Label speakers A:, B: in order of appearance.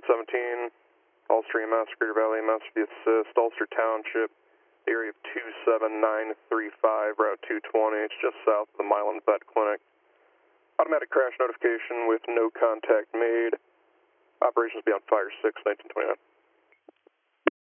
A: 17, Ulster EMS, Greater Valley EMS for the assist, Ulster Township, area of 27935, Route 220. It's just south of the Milan Vet Clinic. Automatic crash notification with no contact made. Operations be on Fire 6, 1929.